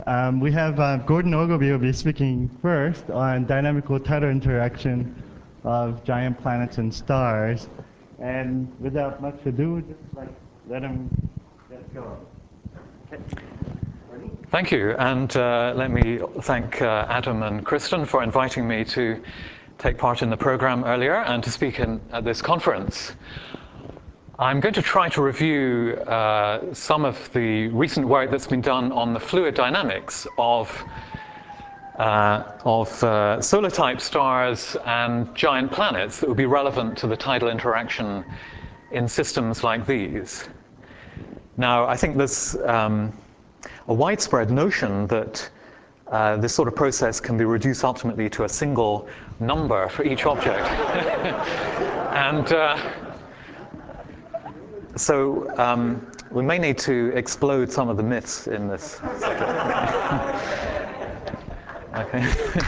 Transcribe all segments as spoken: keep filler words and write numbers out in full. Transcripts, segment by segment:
Um, we have uh, Gordon Ogilvie will be speaking first on dynamical tidal interaction of giant planets and stars. And without much ado, just like let him get going. Okay. Thank you, and uh, let me thank uh, Adam and Kristen for inviting me to take part in the program earlier and to speak in, at this conference. I'm going to try to review uh, some of the recent work that's been done on the fluid dynamics of, uh, of uh, solar-type stars and giant planets that would be relevant to the tidal interaction in systems like these. Now, I think there's um, a widespread notion that uh, this sort of process can be reduced ultimately to a single number for each object. and uh, so um, we may need to explode some of the myths in this subject. Okay.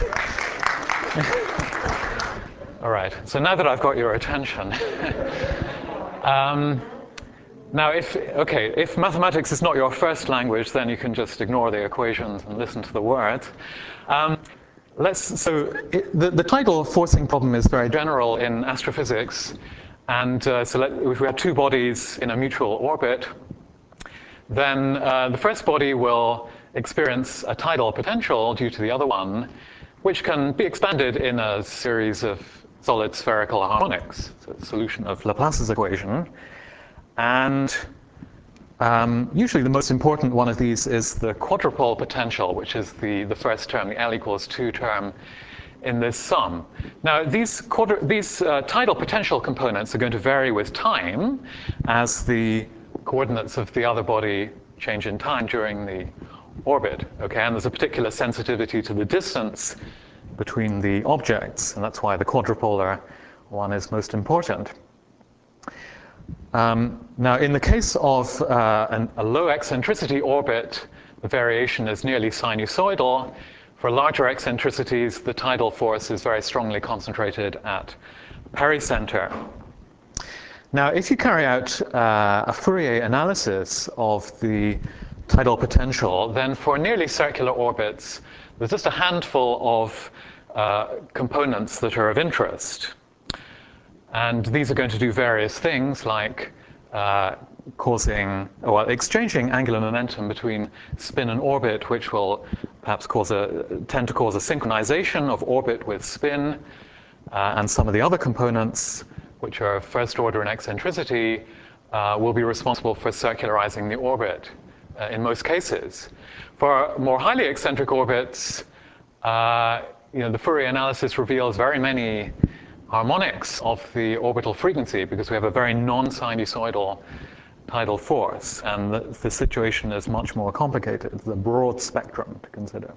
All right, so now that I've got your attention, um, Now, if, okay, if mathematics is not your first language, then you can just ignore the equations and listen to the words. Um, let's, so it, the, the tidal forcing problem is very general in astrophysics. And uh, so let, if we have two bodies in a mutual orbit, then uh, the first body will experience a tidal potential due to the other one, which can be expanded in a series of solid spherical harmonics. So the solution of Laplace's equation. And um, usually the most important one of these is the quadrupole potential, which is the, the first term, the L equals two term in this sum. Now, these, quadru these uh, tidal potential components are going to vary with time as the coordinates of the other body change in time during the orbit. Okay, and there's a particular sensitivity to the distance between the objects, and that's why the quadrupolar one is most important. Um, now, in the case of uh, an, a low eccentricity orbit, the variation is nearly sinusoidal. For larger eccentricities, the tidal force is very strongly concentrated at pericenter. Now, if you carry out uh, a Fourier analysis of the tidal potential, then for nearly circular orbits, there's just a handful of uh, components that are of interest. And these are going to do various things like uh, causing, well, exchanging angular momentum between spin and orbit, which will perhaps cause a, tend to cause a synchronization of orbit with spin. Uh, and some of the other components, which are first order in eccentricity, uh, will be responsible for circularizing the orbit uh, in most cases. For more highly eccentric orbits, uh, you know, the Fourier analysis reveals very many harmonics of the orbital frequency because we have a very non-sinusoidal tidal force, and the, the situation is much more complicated. It's a broad spectrum to consider.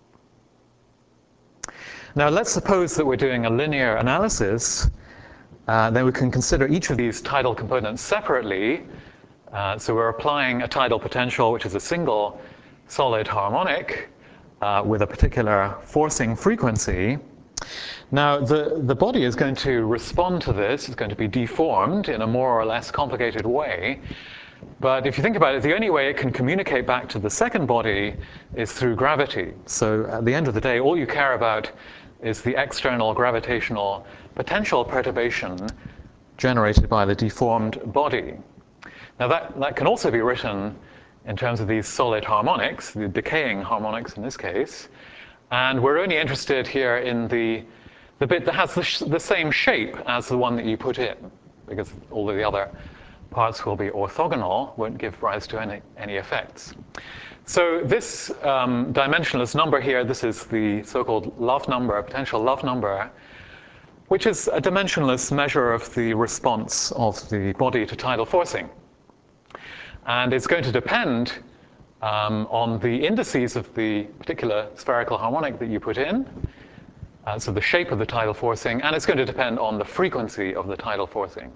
Now, let's suppose that we're doing a linear analysis. Uh, then we can consider each of these tidal components separately. Uh, so we're applying a tidal potential, which is a single solid harmonic uh, with a particular forcing frequency. Now, the, the body is going to respond to this. It's going to be deformed in a more or less complicated way. But if you think about it, the only way it can communicate back to the second body is through gravity. So at the end of the day, all you care about is the external gravitational potential perturbation generated by the deformed body. Now, that, that can also be written in terms of these solid harmonics, the decaying harmonics in this case. And we're only interested here in the, the bit that has the, sh the same shape as the one that you put in, because all of the other parts will be orthogonal, won't give rise to any, any effects. So this um, dimensionless number here, this is the so-called Love number, potential Love number, which is a dimensionless measure of the response of the body to tidal forcing. And it's going to depend um, on the indices of the particular spherical harmonic that you put in, uh, so the shape of the tidal forcing, and it's going to depend on the frequency of the tidal forcing.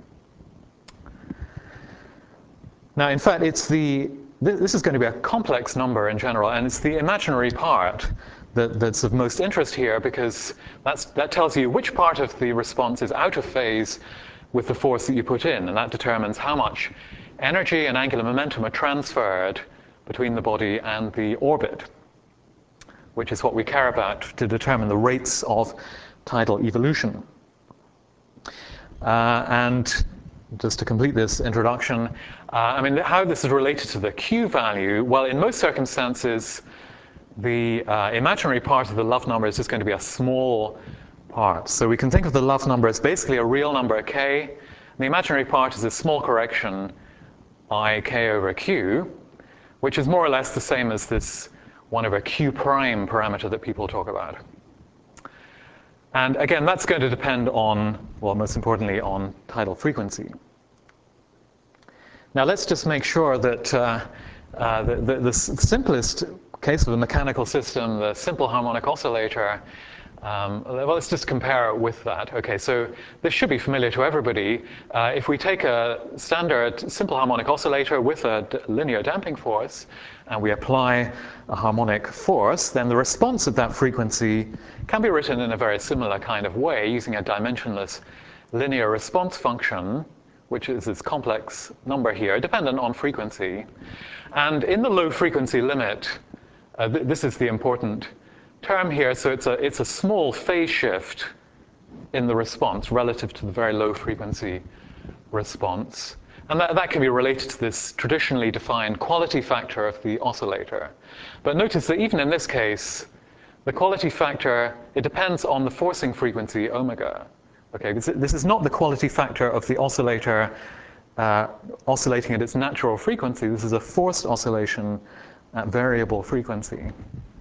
Now, in fact, it's the, this is going to be a complex number in general, and it's the imaginary part that, that's of most interest here, because that's, that tells you which part of the response is out of phase with the force that you put in, and that determines how much energy and angular momentum are transferred between the body and the orbit. which is what we care about to determine the rates of tidal evolution. Uh, and just to complete this introduction, uh, I mean, how this is related to the Q value, well, in most circumstances, the uh, imaginary part of the Love number is just going to be a small part. So we can think of the Love number as basically a real number k. And the imaginary part is a small correction I k over q, which is more or less the same as this one over q prime parameter that people talk about. And again, that's going to depend on, well, most importantly, on tidal frequency. Now let's just make sure that uh, uh, the, the, the simplest case of a mechanical system, the simple harmonic oscillator, um, well, let's just compare it with that. Okay, so this should be familiar to everybody. Uh, if we take a standard simple harmonic oscillator with a d- linear damping force, and we apply a harmonic force, then the response at that frequency can be written in a very similar kind of way using a dimensionless linear response function, which is this complex number here, dependent on frequency. And in the low frequency limit, uh, th- this is the important term here, so it's a, it's a small phase shift in the response relative to the very low frequency response. And that, that can be related to this traditionally defined quality factor of the oscillator. But notice that even in this case, the quality factor, it depends on the forcing frequency, omega. Okay, this, this is not the quality factor of the oscillator uh, oscillating at its natural frequency. This is a forced oscillation at variable frequency.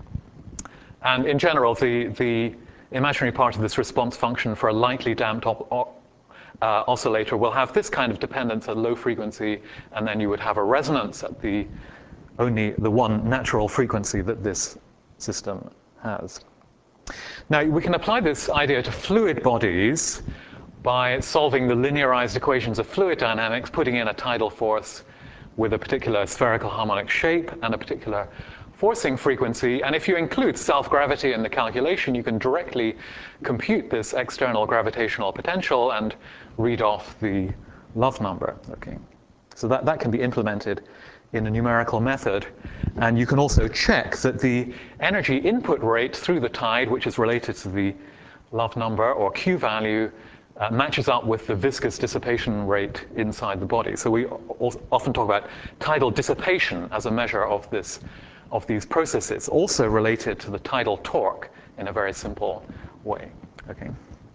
And in general, the, the imaginary part of this response function for a lightly damped op, op, uh, oscillator will have this kind of dependence at low frequency, and then you would have a resonance at the only the one natural frequency that this system has. Now, we can apply this idea to fluid bodies by solving the linearized equations of fluid dynamics, putting in a tidal force with a particular spherical harmonic shape and a particular forcing frequency. And if you include self-gravity in the calculation, you can directly compute this external gravitational potential and read off the Love number. Okay. So that, that can be implemented in a numerical method. And you can also check that the energy input rate through the tide, which is related to the Love number or Q value, uh, matches up with the viscous dissipation rate inside the body. So we often talk about tidal dissipation as a measure of this of these processes, also related to the tidal torque in a very simple way. Okay.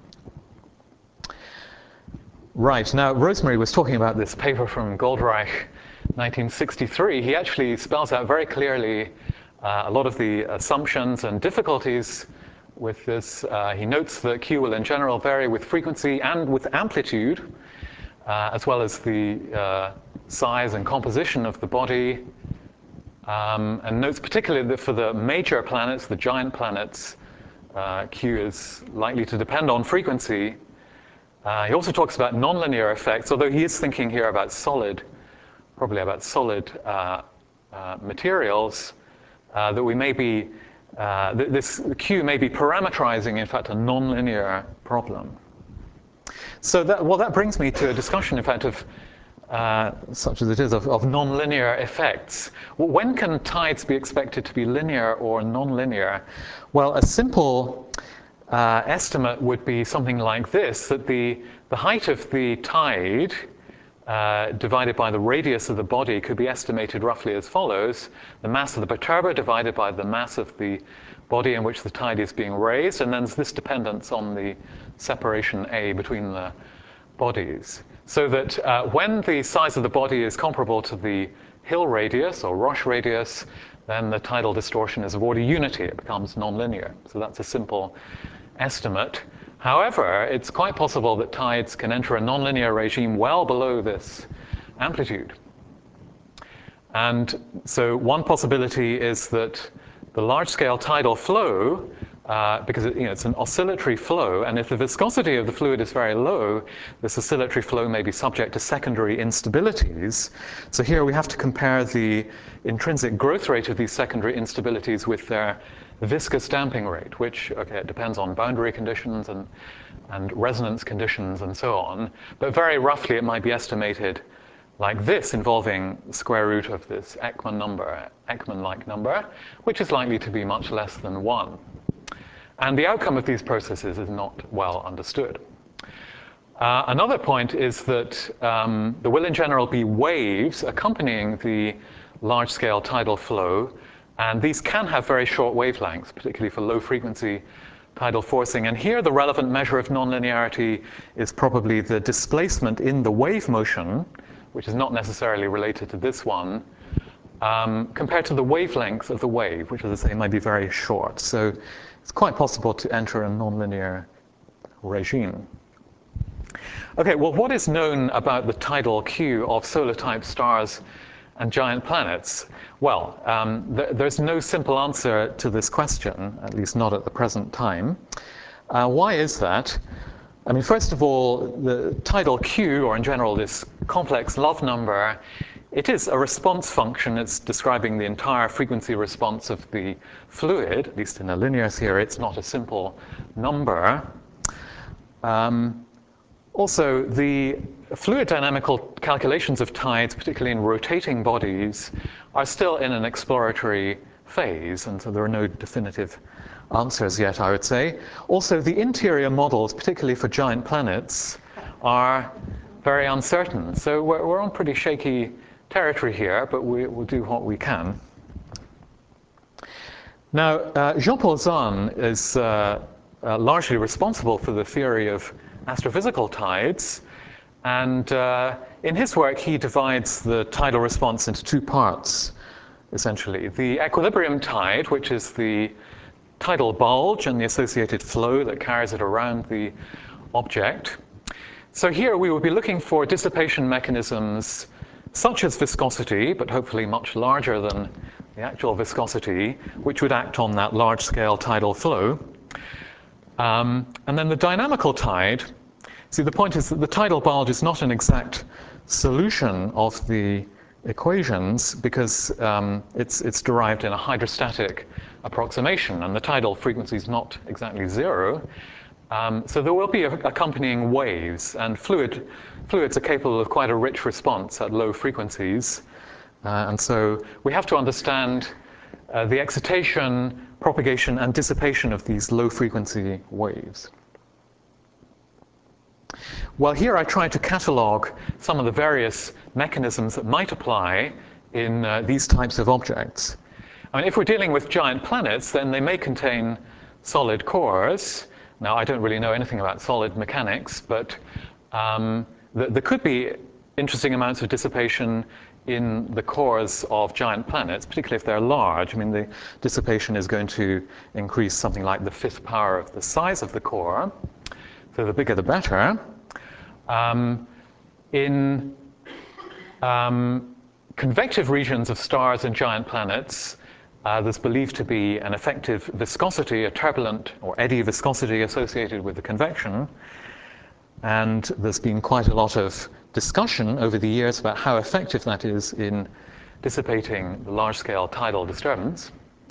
Right, now Rosemary was talking about this paper from Goldreich, nineteen sixty-three. He actually spells out very clearly uh, a lot of the assumptions and difficulties with this. Uh, he notes that Q will in general vary with frequency and with amplitude, uh, as well as the uh, size and composition of the body. Um, and notes particularly that for the major planets, the giant planets, uh, Q is likely to depend on frequency. Uh, he also talks about nonlinear effects, although he is thinking here about solid, probably about solid uh, uh, materials, uh, that we may be, uh, th- this Q may be parameterizing, in fact, a nonlinear problem. So that, well, that brings me to a discussion, in fact, of Uh, such as it is, of, of nonlinear effects. Well, when can tides be expected to be linear or nonlinear? Well, a simple uh, estimate would be something like this, that the, the height of the tide uh, divided by the radius of the body could be estimated roughly as follows. The mass of the perturber divided by the mass of the body in which the tide is being raised, and then there's this dependence on the separation A between the bodies. So that uh, when the size of the body is comparable to the Hill radius or Roche radius, then the tidal distortion is of order unity. It becomes nonlinear. So that's a simple estimate. However, it's quite possible that tides can enter a nonlinear regime well below this amplitude. And so one possibility is that the large-scale tidal flow, uh, because it, you know, it's an oscillatory flow, and if the viscosity of the fluid is very low, this oscillatory flow may be subject to secondary instabilities. So here we have to compare the intrinsic growth rate of these secondary instabilities with their viscous damping rate, which, okay, it depends on boundary conditions and, and resonance conditions and so on. But very roughly, it might be estimated like this, involving the square root of this Ekman number, Ekman-like number, which is likely to be much less than one. And the outcome of these processes is not well understood. Uh, another point is that um, there will in general be waves accompanying the large-scale tidal flow, and these can have very short wavelengths, particularly for low-frequency tidal forcing. And here the relevant measure of nonlinearity is probably the displacement in the wave motion, which is not necessarily related to this one, um, compared to the wavelength of the wave, which, as I say, might be very short. So it's quite possible to enter a nonlinear regime. Okay, well, what is known about the tidal queue of solar-type stars and giant planets? Well, um, th there's no simple answer to this question, at least not at the present time. Uh, why is that? I mean, first of all, the tidal queue, or in general this complex Love number, it is a response function. It's describing the entire frequency response of the fluid, at least in a linear theory. It's not a simple number. Um, also, the fluid dynamical calculations of tides, particularly in rotating bodies, are still in an exploratory phase, and so there are no definitive answers yet, I would say. Also, the interior models, particularly for giant planets, are very uncertain. So we're, we're on pretty shaky territory here, but we, we'll do what we can. Now, uh, Jean-Paul Zahn is uh, uh, largely responsible for the theory of astrophysical tides, and uh, in his work he divides the tidal response into two parts, essentially. The equilibrium tide, which is the tidal bulge and the associated flow that carries it around the object. So here we will be looking for dissipation mechanisms such as viscosity, but hopefully much larger than the actual viscosity, which would act on that large-scale tidal flow. Um, and then the dynamical tide. See, the point is that the tidal bulge is not an exact solution of the equations because um, it's, it's derived in a hydrostatic approximation, and the tidal frequency is not exactly zero. Um, so there will be a, accompanying waves, and fluid, fluids are capable of quite a rich response at low frequencies. Uh, and so we have to understand uh, the excitation, propagation, and dissipation of these low-frequency waves. Well, here I try to catalog some of the various mechanisms that might apply in uh, these types of objects. I mean, if we're dealing with giant planets, then they may contain solid cores. Now, I don't really know anything about solid mechanics, but um, th there could be interesting amounts of dissipation in the cores of giant planets, particularly if they're large. I mean, the dissipation is going to increase something like the fifth power of the size of the core. So the bigger the better. Um, in um, convective regions of stars and giant planets, uh, there's believed to be an effective viscosity, a turbulent or eddy viscosity associated with the convection. And there's been quite a lot of discussion over the years about how effective that is in dissipating the large-scale tidal disturbance.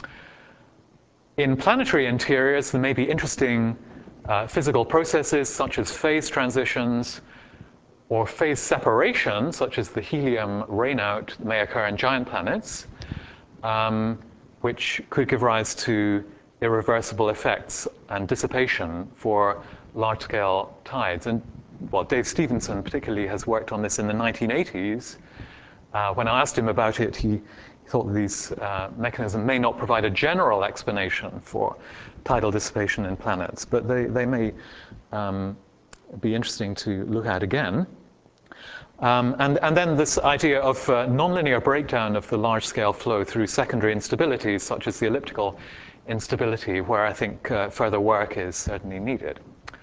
In planetary interiors, there may be interesting uh, physical processes such as phase transitions or phase separation, such as the helium rainout that may occur in giant planets, um, which could give rise to irreversible effects and dissipation for large-scale tides. And well, Dave Stevenson particularly has worked on this in the nineteen eighties. Uh, when I asked him about it, he thought that these uh, mechanisms may not provide a general explanation for tidal dissipation in planets, but they, they may um, be interesting to look at again. Um, and, and then this idea of uh, nonlinear breakdown of the large-scale flow through secondary instabilities, such as the elliptical instability, where I think uh, further work is certainly needed.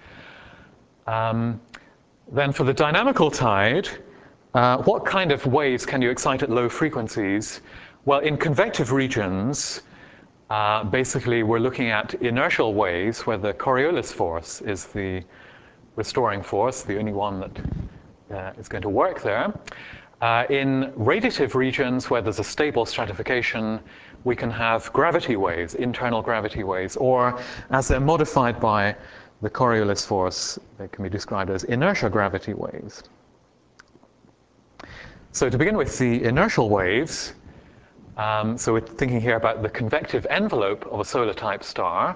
Um, then for the dynamical tide, uh, what kind of waves can you excite at low frequencies? Well, in convective regions, uh, basically we're looking at inertial waves where the Coriolis force is the restoring force, the only one that uh, is going to work there. Uh, in radiative regions where there's a stable stratification, we can have gravity waves, internal gravity waves, or as they're modified by the Coriolis force, they can be described as inertia gravity waves. So to begin with, the inertial waves, um, so we're thinking here about the convective envelope of a solar-type star.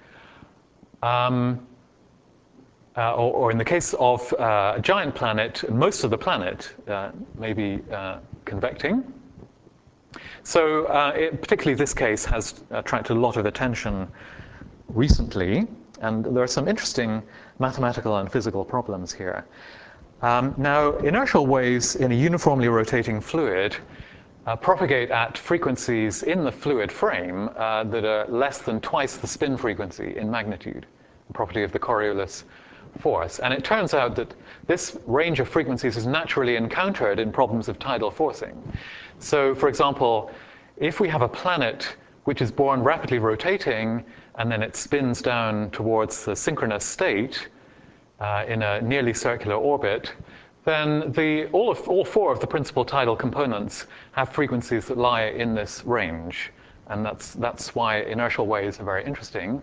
Um, uh, or, or in the case of uh, a giant planet, most of the planet uh, may be uh, convecting. So uh, it, particularly this case has attracted a lot of attention recently, and there are some interesting mathematical and physical problems here. Um, now, inertial waves in a uniformly rotating fluid uh, propagate at frequencies in the fluid frame uh, that are less than twice the spin frequency in magnitude, the property of the Coriolis force. And it turns out that this range of frequencies is naturally encountered in problems of tidal forcing. So, for example, if we have a planet which is born rapidly rotating and then it spins down towards the synchronous state uh, in a nearly circular orbit, then the, all, of, all four of the principal tidal components have frequencies that lie in this range. And that's, that's why inertial waves are very interesting.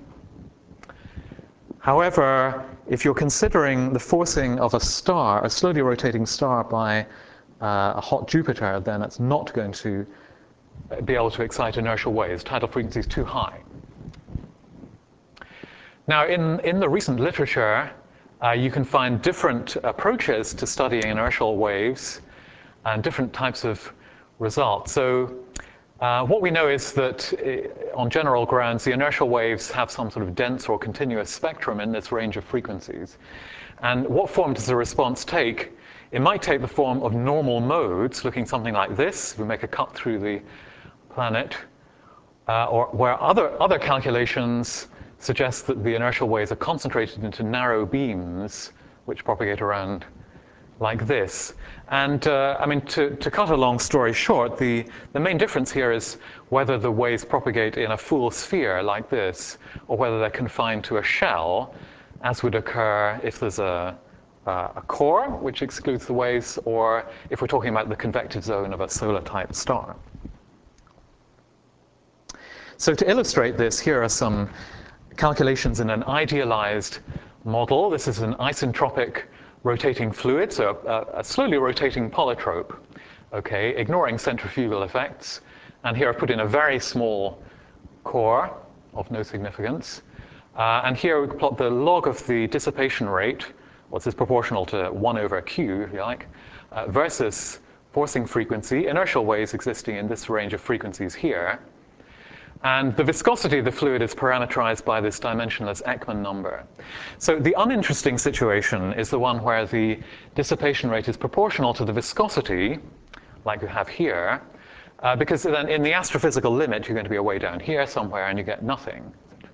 However, if you're considering the forcing of a star, a slowly rotating star, by uh, a hot Jupiter, then it's not going to be able to excite inertial waves. Tidal frequency is too high. Now, in, in the recent literature, uh, you can find different approaches to studying inertial waves and different types of results. So uh, what we know is that uh, on general grounds, the inertial waves have some sort of dense or continuous spectrum in this range of frequencies. And what form does the response take? It might take the form of normal modes, looking something like this. We make a cut through the planet, uh, or where other, other calculations suggest that the inertial waves are concentrated into narrow beams, which propagate around like this. And uh, I mean, to, to cut a long story short, the, the main difference here is whether the waves propagate in a full sphere like this, or whether they're confined to a shell, as would occur if there's a, uh, a core, which excludes the waves, or if we're talking about the convective zone of a solar-type star. So to illustrate this, here are some calculations in an idealized model. This is an isentropic rotating fluid, so a, a slowly rotating polytrope, okay, ignoring centrifugal effects. And here I've put in a very small core of no significance. Uh, and here we plot the log of the dissipation rate, what's this proportional to one over q, if you like, uh, versus forcing frequency, inertial waves existing in this range of frequencies here. And the viscosity of the fluid is parameterized by this dimensionless Ekman number. So the uninteresting situation is the one where the dissipation rate is proportional to the viscosity, like we have here, uh, because then in the astrophysical limit, you're going to be way down here somewhere, and you get nothing.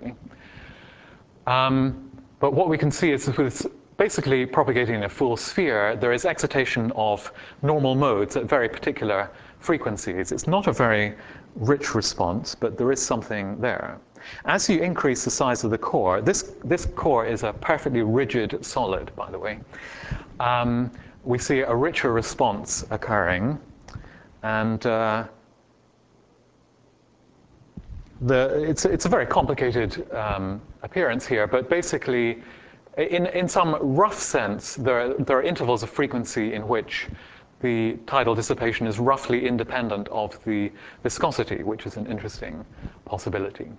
Um, but what we can see is with basically propagating in a full sphere, there is excitation of normal modes at very particular frequencies. It's not a very rich response, but there is something there. As you increase the size of the core, this, this core is a perfectly rigid solid, by the way, um, we see a richer response occurring. And uh, the, it's, it's a very complicated um, appearance here, but basically, in, in some rough sense, there, there are intervals of frequency in which the tidal dissipation is roughly independent of the viscosity, which is an interesting possibility.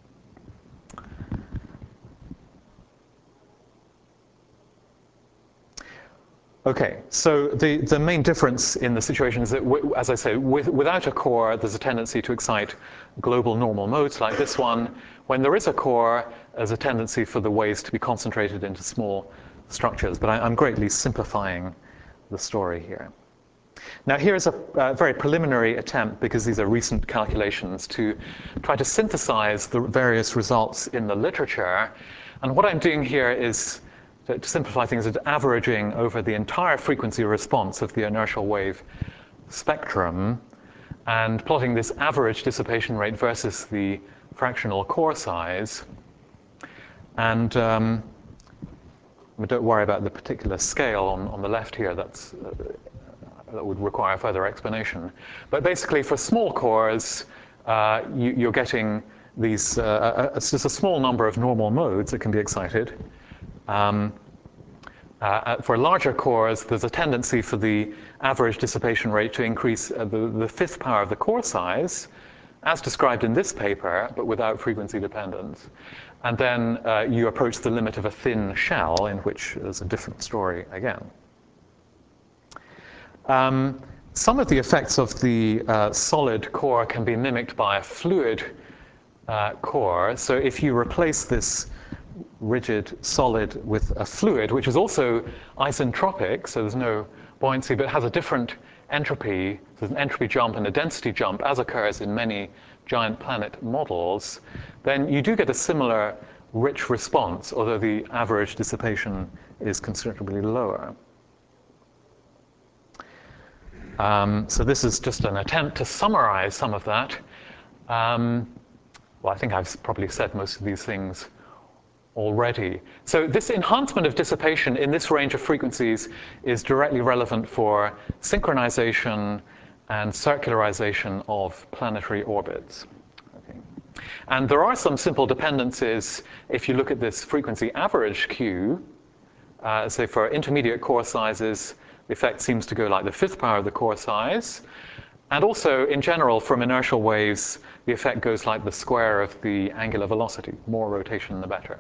Okay, so the, the main difference in the situation is that, w as I say, with, without a core, there's a tendency to excite global normal modes like this one. When there is a core, there's a tendency for the waves to be concentrated into small structures. But I, I'm greatly simplifying the story here. Now, here's a uh, very preliminary attempt, because these are recent calculations, to try to synthesize the various results in the literature. And what I'm doing here is, to, to simplify things, is averaging over the entire frequency response of the inertial wave spectrum and plotting this average dissipation rate versus the fractional core size. And um, don't worry about the particular scale on, on the left here. That's uh, that would require further explanation. But basically, for small cores, uh, you, you're getting these, uh, a, it's just a small number of normal modes that can be excited. Um, Uh, for larger cores, there's a tendency for the average dissipation rate to increase uh, the, the fifth power of the core size, as described in this paper, but without frequency dependence. And then uh, you approach the limit of a thin shell, in which there's a different story again. Um, some of the effects of the uh, solid core can be mimicked by a fluid uh, core. So if you replace this rigid solid with a fluid, which is also isentropic, so there's no buoyancy, but has a different entropy, so there's an entropy jump and a density jump, as occurs in many giant planet models, then you do get a similar rich response, although the average dissipation is considerably lower. Um, so this is just an attempt to summarize some of that. Um, well, I think I've probably said most of these things already. So this enhancement of dissipation in this range of frequencies is directly relevant for synchronization and circularization of planetary orbits. Okay. And there are some simple dependencies if you look at this frequency average Q. Uh, say for intermediate core sizes, the effect seems to go like the fifth power of the core size. And also, in general, from inertial waves, the effect goes like the square of the angular velocity. More rotation, the better.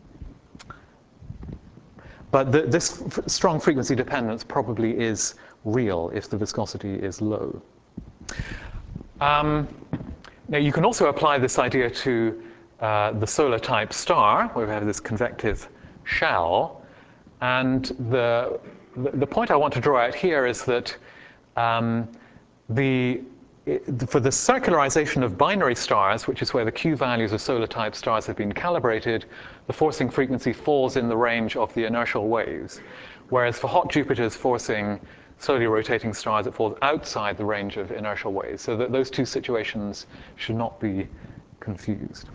But the, this f strong frequency dependence probably is real if the viscosity is low. Um, now, you can also apply this idea to uh, the solar type star, where we have this convective shell. And the, the point I want to draw out here is that um, the, for the circularization of binary stars, which is where the Q values of solar type stars have been calibrated, the forcing frequency falls in the range of the inertial waves. Whereas for hot Jupiters forcing slowly rotating stars, it falls outside the range of inertial waves. So that those two situations should not be confused.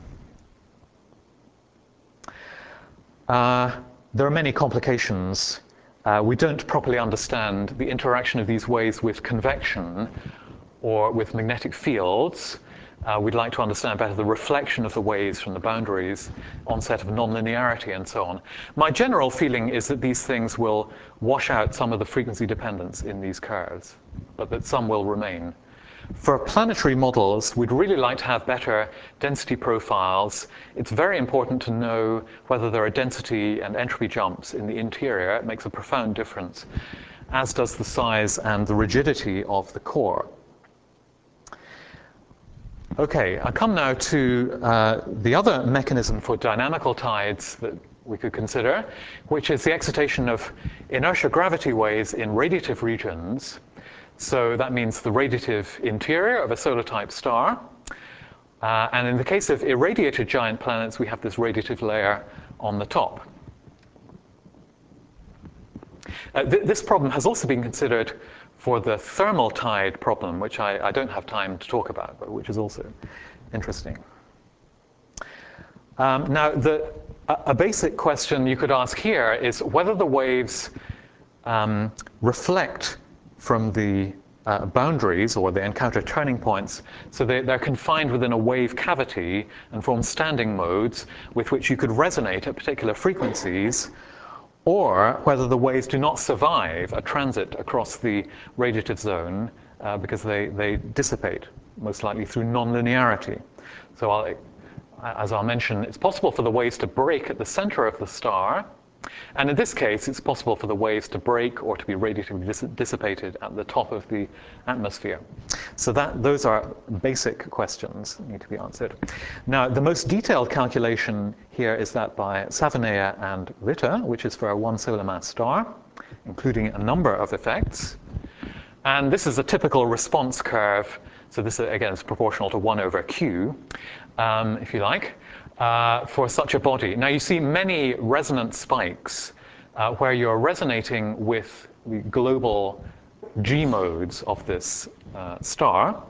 Uh, There are many complications. Uh, we don't properly understand the interaction of these waves with convection or with magnetic fields. Uh, we'd like to understand better the reflection of the waves from the boundaries, onset of nonlinearity, and so on. My general feeling is that these things will wash out some of the frequency dependence in these curves, but that some will remain. For planetary models, we'd really like to have better density profiles. It's very important to know whether there are density and entropy jumps in the interior. It makes a profound difference, as does the size and the rigidity of the core. Okay, I come now to uh, the other mechanism for dynamical tides that we could consider, which is the excitation of inertia gravity waves in radiative regions. So that means the radiative interior of a solar type star. Uh, and in the case of irradiated giant planets, we have this radiative layer on the top. Uh, th this problem has also been considered for the thermal tide problem, which I, I don't have time to talk about, but which is also interesting. Um, now, the, a, a basic question you could ask here is whether the waves um, reflect from the uh, boundaries, or they encounter turning points, so they, they're confined within a wave cavity and form standing modes with which you could resonate at particular frequencies, or whether the waves do not survive a transit across the radiative zone uh, because they, they dissipate, most likely through nonlinearity. So I'll, as I'll mention, it's possible for the waves to break at the center of the star. And in this case, it's possible for the waves to break or to be radiatively dis dissipated at the top of the atmosphere. So that, those are basic questions that need to be answered. Now, the most detailed calculation here is that by Savanea and Ritter, which is for a one solar mass star, including a number of effects. And this is a typical response curve. So this, again, is proportional to one over Q, um, if you like. Uh, for such a body. Now you see many resonant spikes uh, where you're resonating with the global G modes of this uh, star.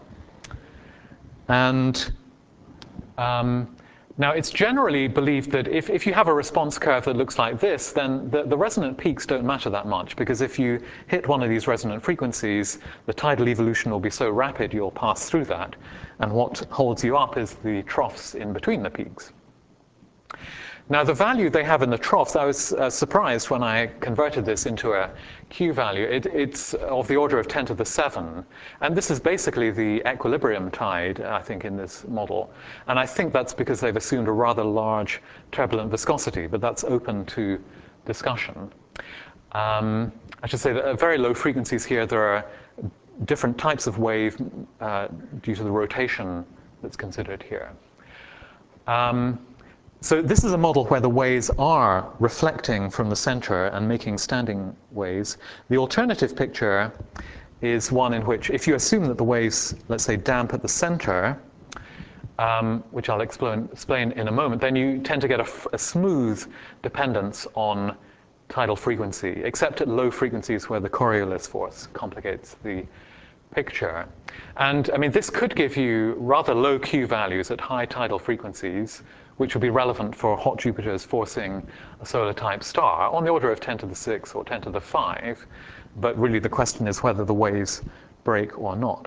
And um, now it's generally believed that if, if you have a response curve that looks like this, then the, the resonant peaks don't matter that much, because if you hit one of these resonant frequencies, the tidal evolution will be so rapid you'll pass through that. And what holds you up is the troughs in between the peaks. Now, the value they have in the troughs, I was uh, surprised when I converted this into a Q value. It, it's of the order of ten to the seven. And this is basically the equilibrium tide, I think, in this model. And I think that's because they've assumed a rather large turbulent viscosity, but that's open to discussion. Um, I should say that at very low frequencies here, there are different types of wave uh, due to the rotation that's considered here. Um, So this is a model where the waves are reflecting from the center and making standing waves. The alternative picture is one in which, if you assume that the waves, let's say, damp at the center, um, which I'll explain, explain in a moment, then you tend to get a, a smooth dependence on tidal frequency, except at low frequencies where the Coriolis force complicates the picture. And I mean, this could give you rather low Q values at high tidal frequencies, which would be relevant for hot Jupiters forcing a solar-type star on the order of ten to the six or ten to the five. But really the question is whether the waves break or not.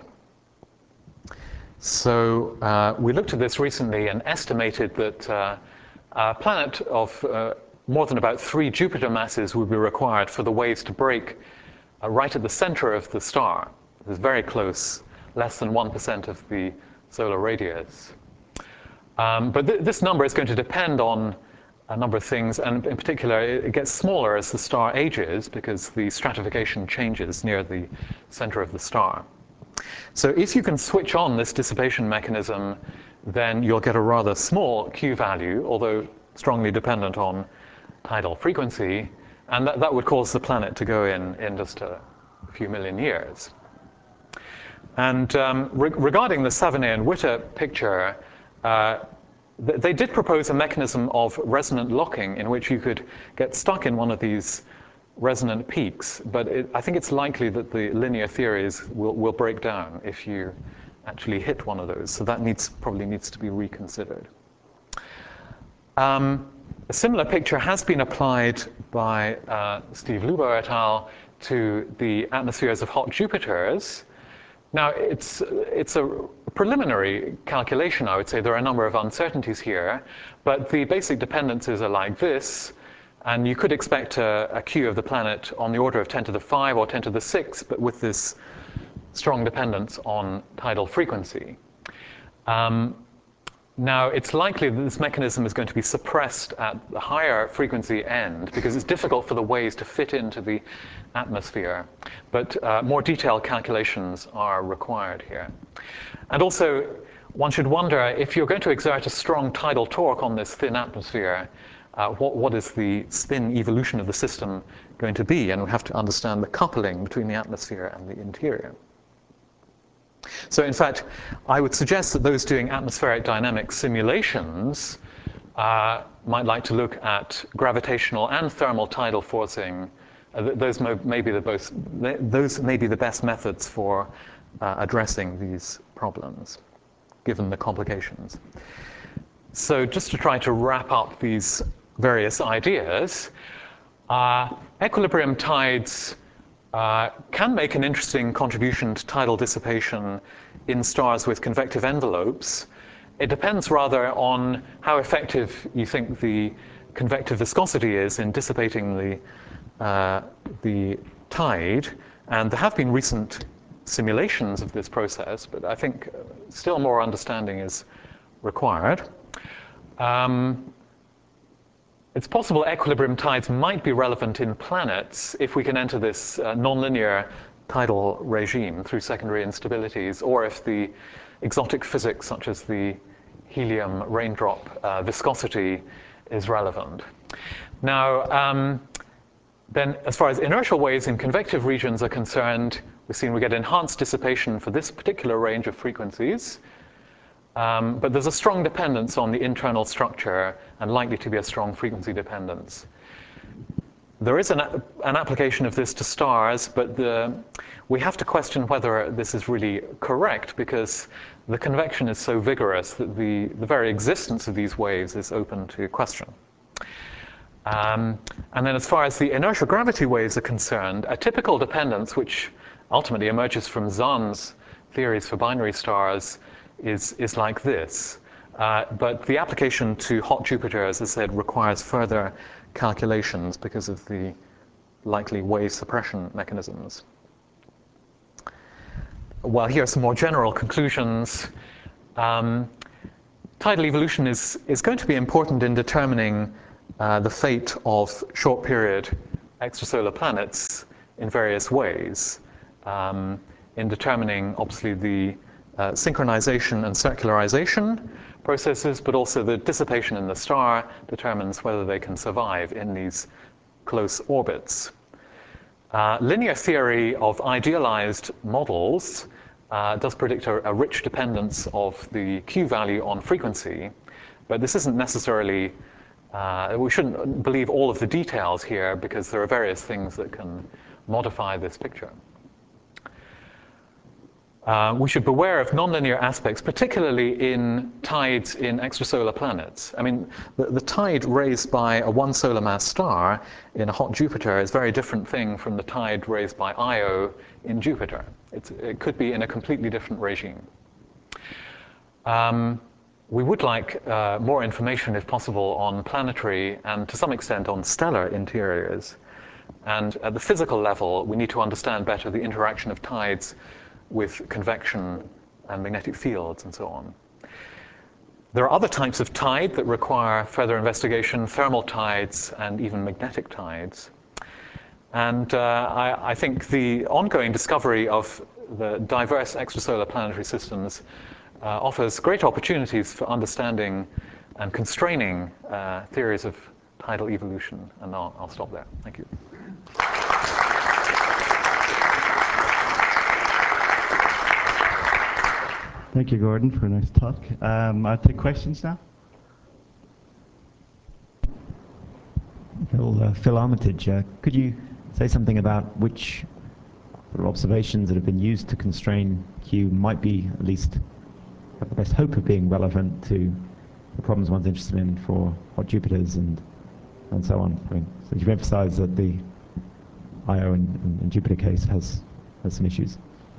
So uh, we looked at this recently and estimated that uh, a planet of uh, more than about three Jupiter masses would be required for the waves to break uh, right at the center of the star. It's very close, less than one percent of the solar radius. Um, but th this number is going to depend on a number of things, and in particular, it, it gets smaller as the star ages because the stratification changes near the center of the star. So if you can switch on this dissipation mechanism, then you'll get a rather small Q value, although strongly dependent on tidal frequency, and that, that would cause the planet to go in in just a few million years. And um, re regarding the Savonnet and Witter picture, uh, th they did propose a mechanism of resonant locking in which you could get stuck in one of these resonant peaks, but it, I think it's likely that the linear theories will, will break down if you actually hit one of those, so that needs, probably needs to be reconsidered. Um, a similar picture has been applied by uh, Steve Lubo et al. To the atmospheres of hot Jupiters. Now, it's, it's a preliminary calculation, I would say. There are a number of uncertainties here, but the basic dependencies are like this, and you could expect a, a Q of the planet on the order of ten to the five or ten to the six, but with this strong dependence on tidal frequency. Um, Now, it's likely that this mechanism is going to be suppressed at the higher frequency end because it's difficult for the waves to fit into the atmosphere. But uh, more detailed calculations are required here. And also, one should wonder, if you're going to exert a strong tidal torque on this thin atmosphere, uh, what, what is the spin evolution of the system going to be? And we have to understand the coupling between the atmosphere and the interior. So in fact, I would suggest that those doing atmospheric dynamics simulations uh, might like to look at gravitational and thermal tidal forcing. Uh, those may be the both, those may be the best methods for uh, addressing these problems, given the complications. So just to try to wrap up these various ideas, uh, equilibrium tides Uh, can make an interesting contribution to tidal dissipation in stars with convective envelopes. It depends rather on how effective you think the convective viscosity is in dissipating the, uh, the tide. And there have been recent simulations of this process, but I think still more understanding is required. Um, It's possible equilibrium tides might be relevant in planets if we can enter this uh, nonlinear tidal regime through secondary instabilities, or if the exotic physics, such as the helium raindrop uh, viscosity, is relevant. Now, um, then as far as inertial waves in convective regions are concerned, we've seen we get enhanced dissipation for this particular range of frequencies. Um, but there's a strong dependence on the internal structure and likely to be a strong frequency dependence. There is an, an application of this to stars, but the, we have to question whether this is really correct because the convection is so vigorous that the, the very existence of these waves is open to question. Um, and then as far as the inertial gravity waves are concerned, a typical dependence, which ultimately emerges from Zahn's theories for binary stars, is, is like this. Uh, but the application to hot Jupiter, as I said, requires further calculations because of the likely wave suppression mechanisms. Well, here are some more general conclusions. Um, tidal evolution is, is going to be important in determining uh, the fate of short-period extrasolar planets in various ways, um, in determining, obviously, the uh, synchronization and circularization processes, but also the dissipation in the star determines whether they can survive in these close orbits. Uh, linear theory of idealized models uh, does predict a, a rich dependence of the Q value on frequency, but this isn't necessarily, uh, we shouldn't believe all of the details here because there are various things that can modify this picture. Uh, we should beware of nonlinear aspects, particularly in tides in extrasolar planets. I mean, the, the tide raised by a one solar mass star in a hot Jupiter is a very different thing from the tide raised by Io in Jupiter. It's, it could be in a completely different regime. Um, we would like uh, more information, if possible, on planetary and to some extent on stellar interiors. And at the physical level, we need to understand better the interaction of tides with convection and magnetic fields and so on. There are other types of tide that require further investigation, thermal tides and even magnetic tides. And uh, I, I think the ongoing discovery of the diverse extrasolar planetary systems uh, offers great opportunities for understanding and constraining uh, theories of tidal evolution. And I'll, I'll stop there. Thank you. Thank you, Gordon, for a nice talk. Um, I'll take questions now. Phil, uh, Phil Armitage, uh, could you say something about which sort of observations that have been used to constrain Q might be, at least, have the best hope of being relevant to the problems one's interested in for hot Jupiters and and so on? I mean, so you've emphasized that the Io and, and, and Jupiter case has has some issues.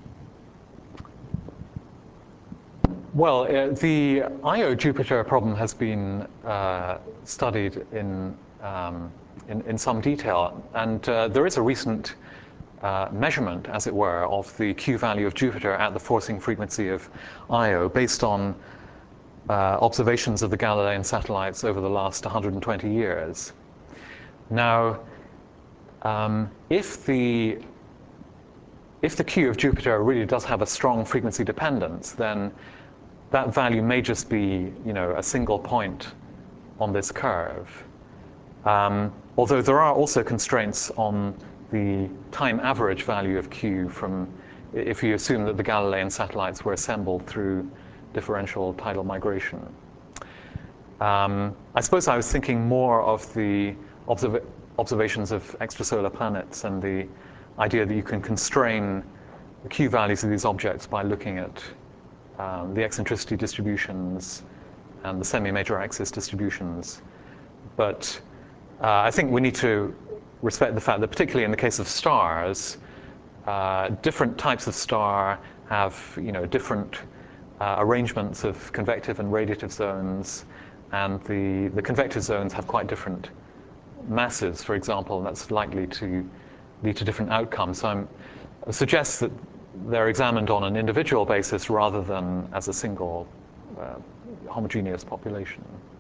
Well, uh, the Io Jupiter problem has been uh, studied in, um, in, in some detail, and uh, there is a recent uh, measurement, as it were, of the Q value of Jupiter at the forcing frequency of Io based on uh, observations of the Galilean satellites over the last one hundred twenty years. Now, um, if the if the Q of Jupiter really does have a strong frequency dependence, then that value may just be, you know, a single point on this curve. Um, although there are also constraints on the time average value of Q from, if you assume that the Galilean satellites were assembled through differential tidal migration. Um, I suppose I was thinking more of the observ observations of extrasolar planets and the idea that you can constrain the Q values of these objects by looking at Um, the eccentricity distributions and the semi-major axis distributions. But uh, I think we need to respect the fact that, particularly in the case of stars, uh, different types of star have, you know, different uh, arrangements of convective and radiative zones, and the, the convective zones have quite different masses, for example, and that's likely to lead to different outcomes. So I'm, I suggest that they're examined on an individual basis rather than as a single uh, homogeneous population.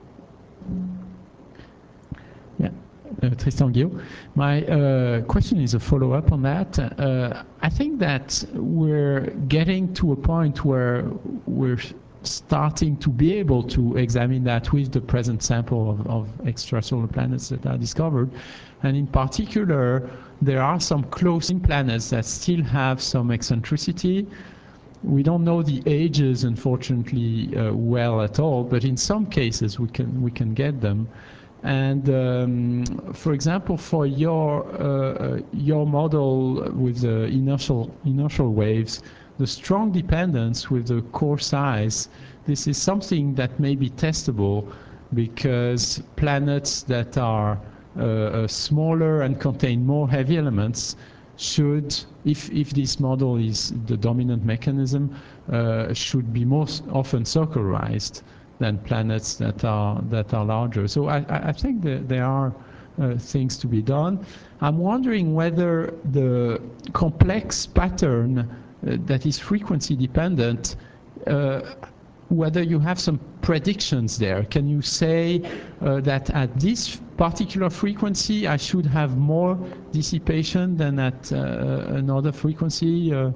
Yeah, uh, Tristan Guillaume. My uh, question is a follow-up on that. Uh, I think that we're getting to a point where we're starting to be able to examine that with the present sample of, of extrasolar planets that are discovered. And in particular, there are some close-in planets that still have some eccentricity. We don't know the ages, unfortunately, uh, well at all, but in some cases we can we can get them. And um, for example, for your uh, your model with the inertial inertial waves, the strong dependence with the core size, this is something that may be testable, because planets that are uh, uh, smaller and contain more heavy elements should, if, if this model is the dominant mechanism, uh, should be most often circularized than planets that are that are larger. So I, I think that there are uh, things to be done. I'm wondering whether the complex pattern uh, that is frequency dependent, uh, whether you have some predictions there. Can you say uh, that at this particular frequency I should have more dissipation than at uh, another frequency? Uh,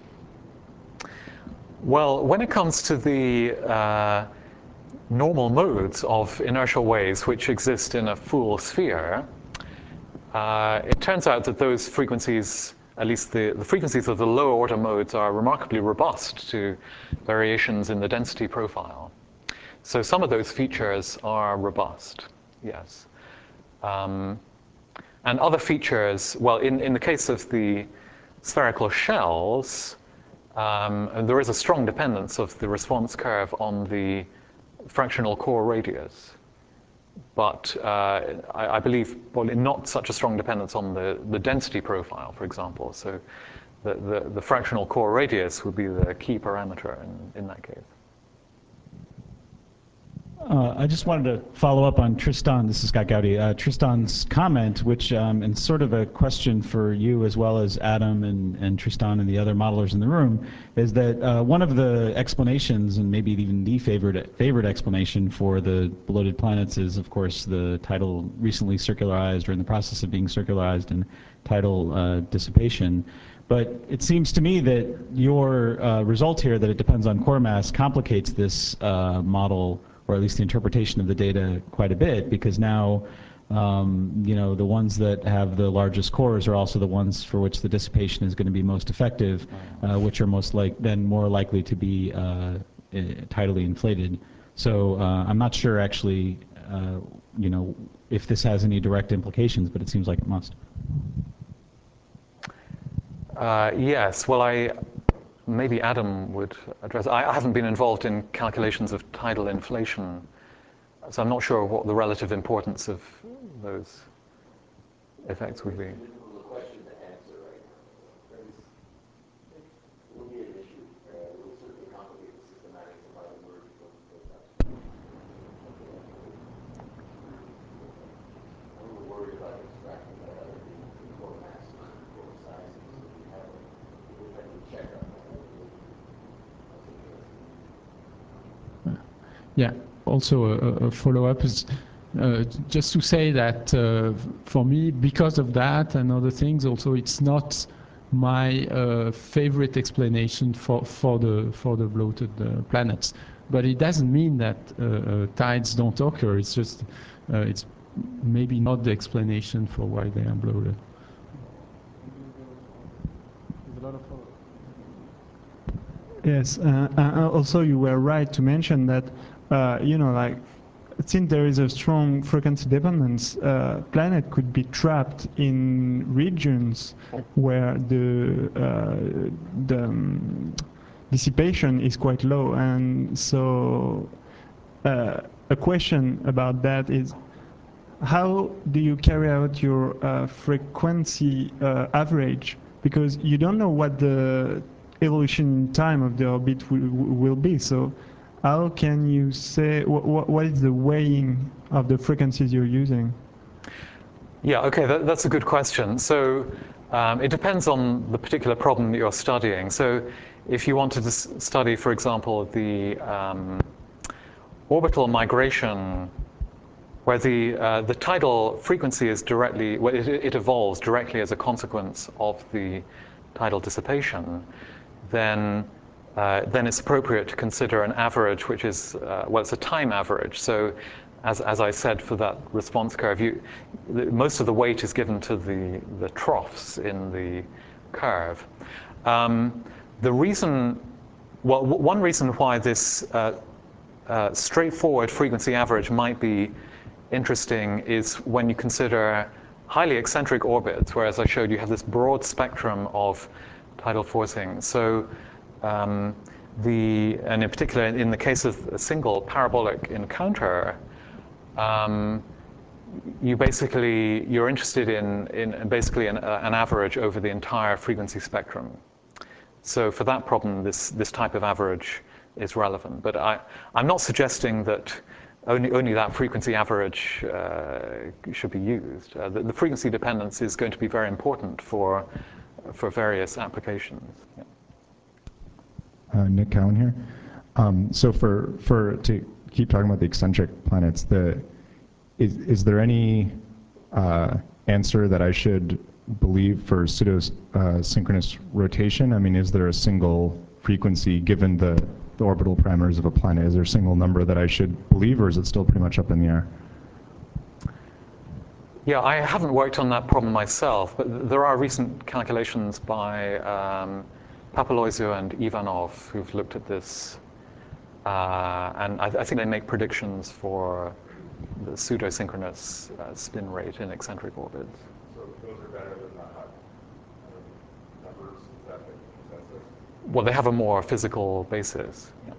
Well, when it comes to the uh, normal modes of inertial waves which exist in a full sphere, uh, it turns out that those frequencies, at least the, the frequencies of the lower order modes, are remarkably robust to variations in the density profile. So some of those features are robust, yes. Um, and other features, well, in, in the case of the spherical shells, Um, and there is a strong dependence of the response curve on the fractional core radius. But uh, I, I believe probably not such a strong dependence on the, the density profile, for example. So the, the, the fractional core radius would be the key parameter in, in that case. Uh, I just wanted to follow up on Tristan, this is Scott Gowdy, uh, Tristan's comment, which, um, and sort of a question for you as well as Adam and, and Tristan and the other modelers in the room, is that uh, one of the explanations, and maybe even the favorite, favorite explanation for the bloated planets is, of course, the tidal recently circularized or in the process of being circularized and tidal uh, dissipation. But it seems to me that your uh, result here, that it depends on core mass, complicates this uh, model, or at least the interpretation of the data, quite a bit, because now um, you know, the ones that have the largest cores are also the ones for which the dissipation is going to be most effective, uh, which are most like then more likely to be uh, tidally inflated. So uh, I'm not sure actually, uh, you know, if this has any direct implications, but it seems like it must. Uh, yes, well, I maybe Adam would address. I, I haven't been involved in calculations of tidal inflation, so I'm not sure what the relative importance of those effects would be. Yeah, also a, a follow-up is uh, just to say that uh, for me, because of that and other things, also it's not my uh, favorite explanation for, for the for the bloated uh, planets. But it doesn't mean that uh, uh, tides don't occur. It's just uh, it's maybe not the explanation for why they are bloated. Yes, uh, uh, also you were right to mention that, uh, you know, like, since there is a strong frequency dependence, uh, planet could be trapped in regions where the, uh, the um, dissipation is quite low. And so uh, a question about that is, how do you carry out your uh, frequency uh, average? Because you don't know what the evolution time of the orbit will, will be. So how can you say, wh wh what is the weighing of the frequencies you're using? Yeah, okay, that, that's a good question. So um, it depends on the particular problem that you're studying. So if you wanted to study, for example, the um, orbital migration, where the, uh, the tidal frequency is directly, well, it, it evolves directly as a consequence of the tidal dissipation, then, uh, then it's appropriate to consider an average, which is, uh, well, it's a time average. So as, as I said, for that response curve, you, the, most of the weight is given to the, the troughs in the curve. Um, the reason, well, one reason why this uh, uh, straightforward frequency average might be interesting is when you consider highly eccentric orbits, where, as I showed, you have this broad spectrum of tidal forcing. So um, the, and in particular, in the case of a single parabolic encounter, um, you basically, you're interested in, in basically an, uh, an average over the entire frequency spectrum. So for that problem, this, this type of average is relevant. But I, I'm not suggesting that only, only that frequency average uh, should be used. Uh, the, the frequency dependence is going to be very important for, for various applications. Yeah. Uh, Nick Cowan here. Um, so for, for to keep talking about the eccentric planets, the, is, is there any uh, answer that I should believe for pseudo-synchronous uh, rotation? I mean, is there a single frequency given the, the orbital parameters of a planet? Is there a single number that I should believe, or is it still pretty much up in the air? Yeah, I haven't worked on that problem myself, but there are recent calculations by um, Papalouzeau and Ivanov who've looked at this. Uh, and I, I think they make predictions for the pseudo-synchronous uh, spin rate in eccentric orbits. So those are better than the hot numbers? Is that the consensus? Well, they have a more physical basis. Yeah.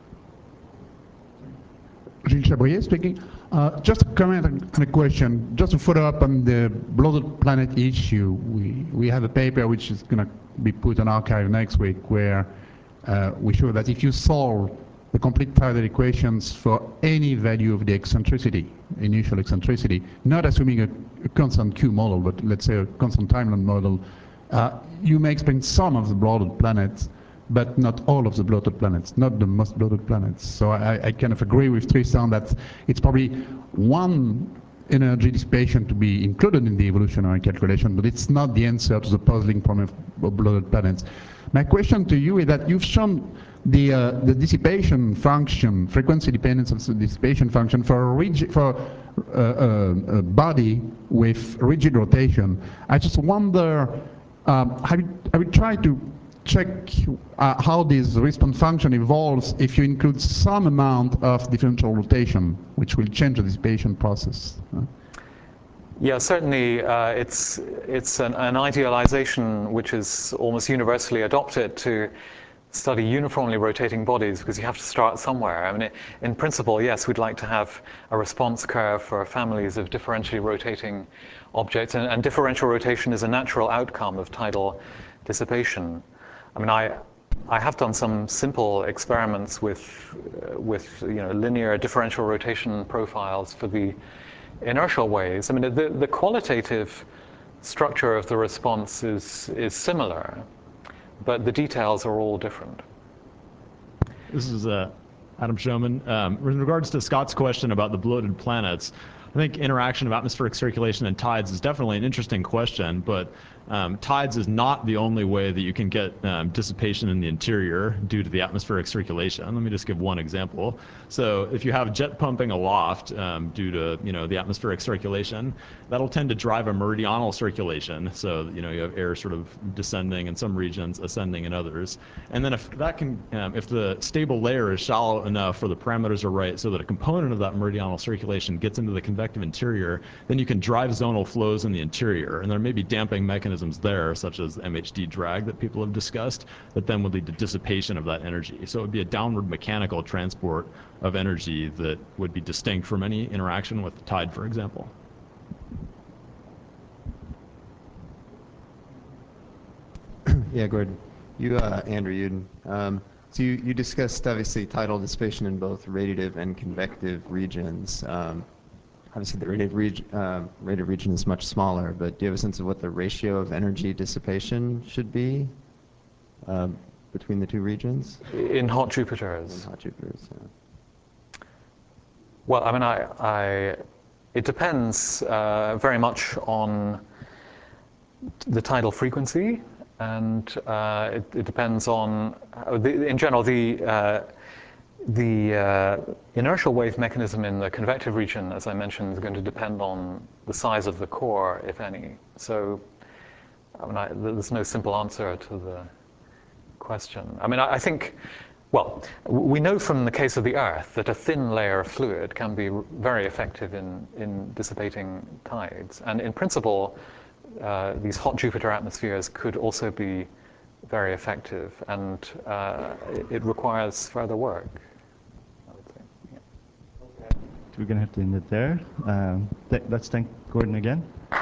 Gilles Chabrier speaking. Uh, just a comment and a question. Just to follow up on the bloated planet issue, we, we have a paper which is going to be put on archive next week where uh, we show that if you solve the complete tidal equations for any value of the eccentricity, initial eccentricity, not assuming a, a constant Q model, but let's say a constant timeline model, uh, you may explain some of the bloated planets, but not all of the bloated planets, not the most bloated planets. So I, I kind of agree with Tristan that it's probably one energy dissipation to be included in the evolutionary calculation, but it's not the answer to the puzzling problem of bloated planets. My question to you is that you've shown the, uh, the dissipation function, frequency dependence of the dissipation function for a, rigid, for uh, uh, a body with rigid rotation. I just wonder, um, have, you, have you tried to check uh, how this response function evolves if you include some amount of differential rotation, which will change the dissipation process? Uh, Yeah, certainly uh, it's, it's an, an idealization which is almost universally adopted to study uniformly rotating bodies because you have to start somewhere. I mean, in principle, yes, we'd like to have a response curve for families of differentially rotating objects, and, and differential rotation is a natural outcome of tidal dissipation. I mean, I, I have done some simple experiments with, uh, with you know, linear differential rotation profiles for the inertial waves. I mean, the, the qualitative structure of the response is, is similar, but the details are all different. This is uh, Adam Showman. Um, in regards to Scott's question about the bloated planets, I think interaction of atmospheric circulation and tides is definitely an interesting question, but um, tides is not the only way that you can get um, dissipation in the interior due to the atmospheric circulation. Let me just give one example. So if you have jet pumping aloft um, due to you know the atmospheric circulation, that'll tend to drive a meridional circulation. So you know you have air sort of descending in some regions, ascending in others. And then if that can, um, if the stable layer is shallow enough where the parameters are right, so that a component of that meridional circulation gets into the convective interior, then you can drive zonal flows in the interior. And there may be damping mechanisms there, such as M H D drag that people have discussed, that then would lead to dissipation of that energy. So it would be a downward mechanical transport of energy that would be distinct from any interaction with the tide, for example. Yeah, Gordon. You, uh, Andrew, you, um, so you, you discussed obviously tidal dissipation in both radiative and convective regions. Um, Obviously, the radiative, reg uh, radiative region is much smaller, but do you have a sense of what the ratio of energy dissipation should be uh, between the two regions? In hot Jupiters? In hot Jupiters, yeah. Well, I mean, I, I, it depends uh, very much on the tidal frequency, and uh, it, it depends on, uh, the, in general, the uh, The uh, inertial wave mechanism in the convective region, as I mentioned, is going to depend on the size of the core, if any. So I mean, I, there's no simple answer to the question. I mean, I, I think, well, we know from the case of the Earth that a thin layer of fluid can be very effective in, in dissipating tides. And in principle, uh, these hot Jupiter atmospheres could also be very effective, and uh, it, it requires further work. We're going to have to end it there. Um, th let's thank Gordon again.